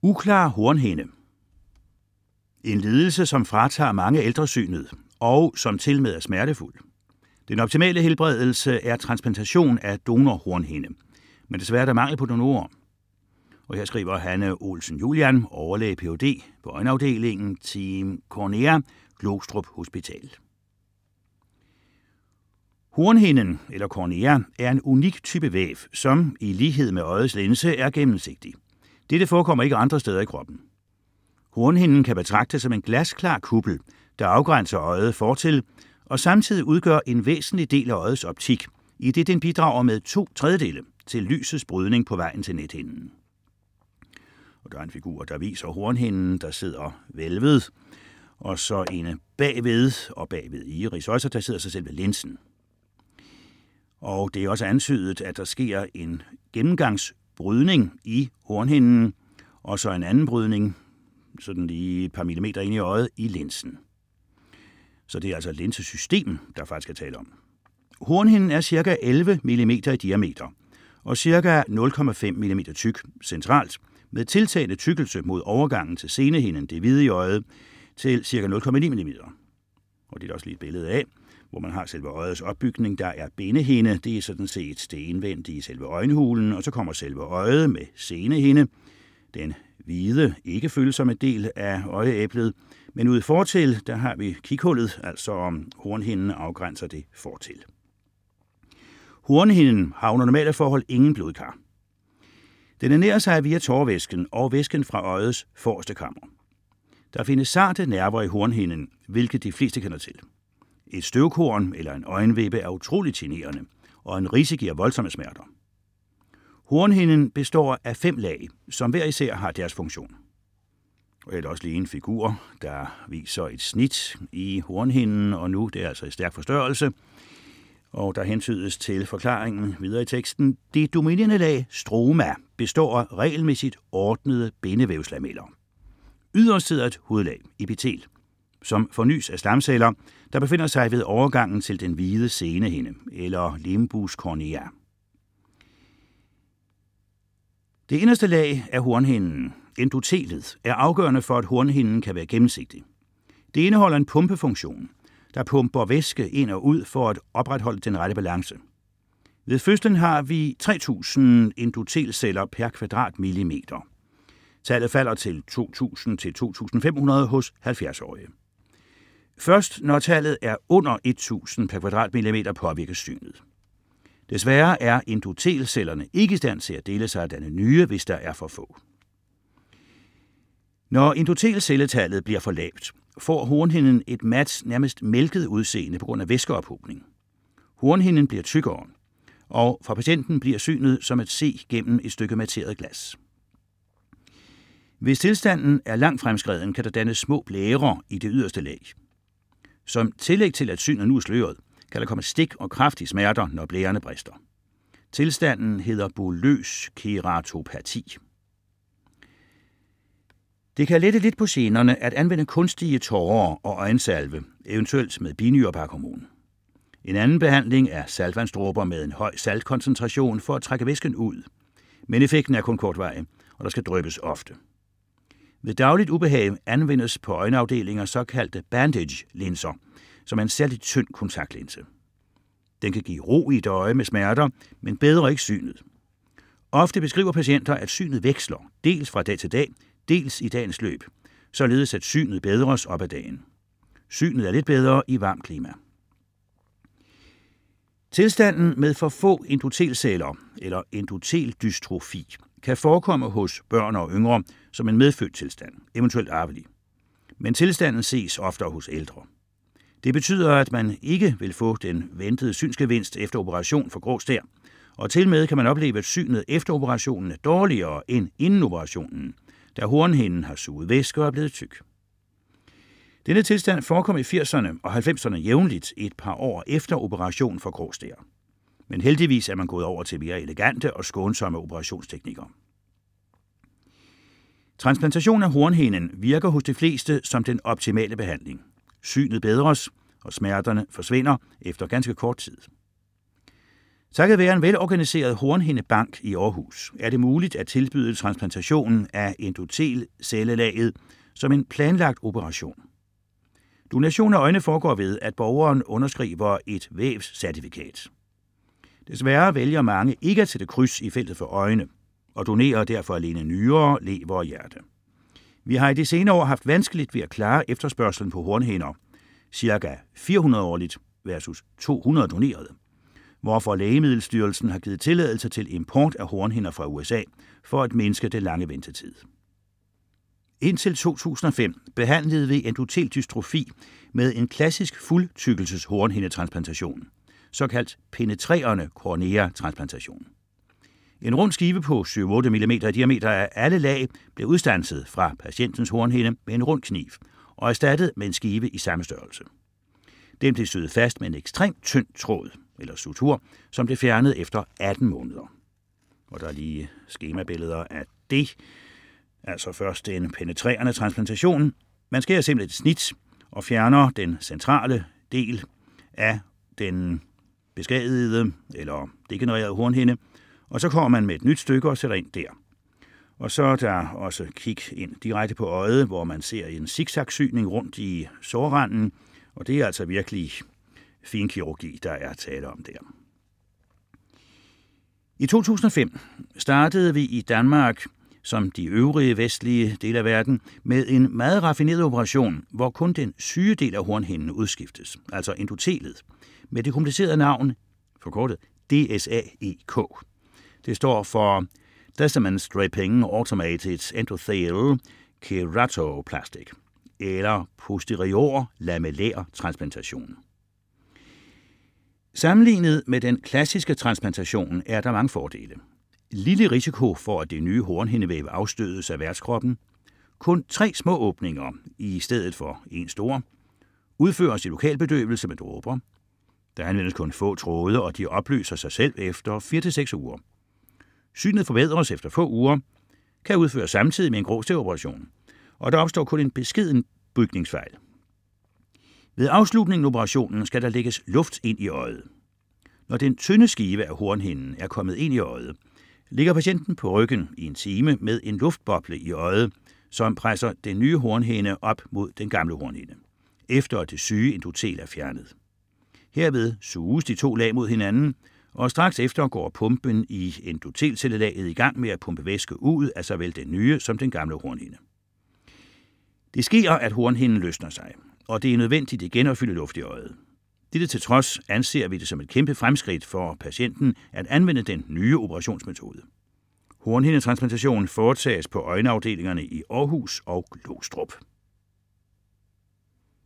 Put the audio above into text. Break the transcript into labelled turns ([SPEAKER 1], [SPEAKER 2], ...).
[SPEAKER 1] Uklar hornhinde. En lidelse, som fratager mange ældre synet, og som tilmed er smertefuld. Den optimale helbredelse er transplantation af donorhornhinde, men desværre er der mangel på donorer. Og her skriver Hanne Olsen Julian, overlæge Ph.D. på øjenafdelingen Team Cornea, Glostrup Hospital. Hornhinden, eller cornea, er en unik type væv, som i lighed med øjets linse er gennemsigtig. Dette forekommer ikke andre steder i kroppen. Hornhinden kan betragtes som en glasklar kuppel, der afgrænser øjet fortil, og samtidig udgør en væsentlig del af øjets optik, i det den bidrager med 2/3 til lysets brydning på vejen til nethinden. Og der er en figur, der viser hornhinden, der sidder hvælvet, og så en bagved iris, også der sidder sig selv ved linsen. Og det er også antydet, at der sker en gennemgangsbrydning i hornhinden, og så en anden brydning, sådan lige et par millimeter ind i øjet, i linsen. Så det er altså linsesystem, der faktisk skal tale om. Hornhinden er ca. 11 mm i diameter, og ca. 0,5 mm tyk centralt, med tiltagende tykkelse mod overgangen til senehinden, det hvide i øjet, til ca. 0,9 mm. Og det er der også lige et billede af, hvor man har selve øjets opbygning. Der er bindehinde, det er sådan set det indvendige i selve øjenhulen, og så kommer selve øjet med senehinde, den hvide, ikke følsomme del af øjeæblet, men ude fortil, der har vi kighullet, altså om hornhinden afgrænser det fortil. Hornhinden har under normale forhold ingen blodkar. Den ernærer sig via tårevæsken og væsken fra øjets forreste kammer. Der findes sarte nerver i hornhinden, hvilket de fleste kender til. Et støvkorn eller en øjenvippe er utroligt generende, og en rise giver voldsomme smerter. Hornhinden består af 5 lag, som hver især har deres funktion. Og jeg har også lige en figur, der viser et snit i hornhinden, og nu det er altså i stærk forstørrelse. Og der hentydes til forklaringen videre i teksten. Det dominerende lag, stroma, består af regelmæssigt ordnede bindevævslameller. Yderst sidder et hovedlag, epitel, som fornys af stamceller, der befinder sig ved overgangen til den hvide senehinde, eller limbus cornea. Det inderste lag af hornhinden, endotelet, er afgørende for, at hornhinden kan være gennemsigtig. Det indeholder en pumpefunktion, der pumper væske ind og ud for at opretholde den rette balance. Ved fødslen har vi 3000 endotelceller per kvadratmillimeter. Tallet falder til 2000 til 2500 hos 70-årige. Først når tallet er under 1000 per kvadratmillimeter påvirkes synet. Desværre er endotelcellerne ikke i stand til at dele sig af denne nye, hvis der er for få. Når endotelcelletallet bliver for lavt, får hornhinden et mat, nærmest mælket udseende på grund af væskeophobning. Hornhinden bliver tykkere, og for patienten bliver synet som at se gennem et stykke materet glas. Hvis tilstanden er langt fremskreden, kan der dannes små blærer i det yderste lag. Som tillæg til, at synet nu er sløret, kan der komme stik og kraftige smerter, når blærerne brister. Tilstanden hedder bulløs keratopati. Det kan lette lidt på generne at anvende kunstige tårer og øjensalve, eventuelt med binyrbarkhormon. En anden behandling er saltvandsdråber med en høj saltkoncentration for at trække væsken ud, men effekten er kun kortvarig, og der skal dryppes ofte. Ved dagligt ubehag anvendes på øjenafdelinger såkaldte bandage-linser, som er en særligt tynd kontaktlinse. Den kan give ro i et øje med smerter, men bedre ikke synet. Ofte beskriver patienter, at synet veksler, dels fra dag til dag, dels i dagens løb, således at synet bedres op ad dagen. Synet er lidt bedre i varmt klima. Tilstanden med for få endotelceller eller endoteldystrofi kan forekomme hos børn og yngre som en medfødt tilstand, eventuelt arvelig. Men tilstanden ses oftere hos ældre. Det betyder, at man ikke vil få den ventede synsgevinst efter operation for grå stær, og tilmed kan man opleve, at synet efter operationen er dårligere end inden operationen, da hornhinden har suget væske og er blevet tyk. Denne tilstand forekom i 80'erne og 90'erne jævnligt et par år efter operation for grå stær. Men heldigvis er man gået over til mere elegante og skånsomme operationsteknikker. Transplantation af hornhinden virker hos de fleste som den optimale behandling. Synet bedres, og smerterne forsvinder efter ganske kort tid. Takket være en velorganiseret hornhindebank i Aarhus er det muligt at tilbyde transplantationen af endotelcellelaget som en planlagt operation. Donation af øjne foregår ved, at borgeren underskriver et vævscertifikat. Desværre vælger mange ikke at sætte kryds i feltet for øjne, og donerer derfor alene nyrer, lever og hjerte. Vi har i de senere år haft vanskeligt ved at klare efterspørgselen på hornhinder, ca. 400 årligt versus 200 donerede, hvorfor Lægemiddelstyrelsen har givet tilladelse til import af hornhinder fra USA for at mindske den lange ventetid. Indtil 2005 behandlede vi endoteldystrofi med en klassisk fuldtykkelses hornhindetransplantation, såkaldt penetrerende cornea-transplantation. En rund skive på 7-8 mm i diameter af alle lag blev udstanset fra patientens hornhinde med en rund kniv og erstattet med en skive i samme størrelse. Den blev syet fast med en ekstremt tynd tråd, eller sutur, som blev fjernet efter 18 måneder. Og der er lige skemabilleder af det. Altså først en penetrerende transplantation. Man skærer simpelthen et snit og fjerner den centrale del af den beskadigede eller degenererede hornhinde, og så kommer man med et nyt stykke og sætter ind der. Og så er der også kig ind direkte på øjet, hvor man ser en zigzag-syning rundt i sårranden, og det er altså virkelig fin kirurgi, der er tale om der. I 2005 startede vi i Danmark, som de øvrige vestlige dele af verden, med en meget raffineret operation, hvor kun den syge del af hornhinden udskiftes, altså endotelet, med det komplicerede navn, forkortet DSAEK. Det står for Descemen-Stripping Automated Endothelial Keratoplastic, eller posterior lamellær transplantation. Sammenlignet med den klassiske transplantation er der mange fordele. Lille risiko for, at det nye hornhindevæv afstødes af værtskroppen. Kun 3 små åbninger i stedet for en stor. Udføres i lokalbedøvelse med dråber. Der anvendes kun få tråde, og de opløser sig selv efter 4-6 uger. Synet forbedres efter få uger, kan udføres samtidig med en gråstævoperation, og der opstår kun en beskeden bygningsfejl. Ved afslutningen af operationen skal der lægges luft ind i øjet. Når den tynde skive af hornhinden er kommet ind i øjet, ligger patienten på ryggen i en time med en luftboble i øjet, som presser den nye hornhinde op mod den gamle hornhinde, efter at det syge endotel er fjernet. Herved suges de 2 lag mod hinanden, og straks efter går pumpen i endotelcellelaget i gang med at pumpe væske ud af såvel den nye som den gamle hornhinde. Det sker, at hornhinden løsner sig, og det er nødvendigt igen at fylde luft i øjet. Dette til trods anser vi det som et kæmpe fremskridt for patienten at anvende den nye operationsmetode. Hornhindetransplantation foretages på øjenafdelingerne i Aarhus og Glostrup.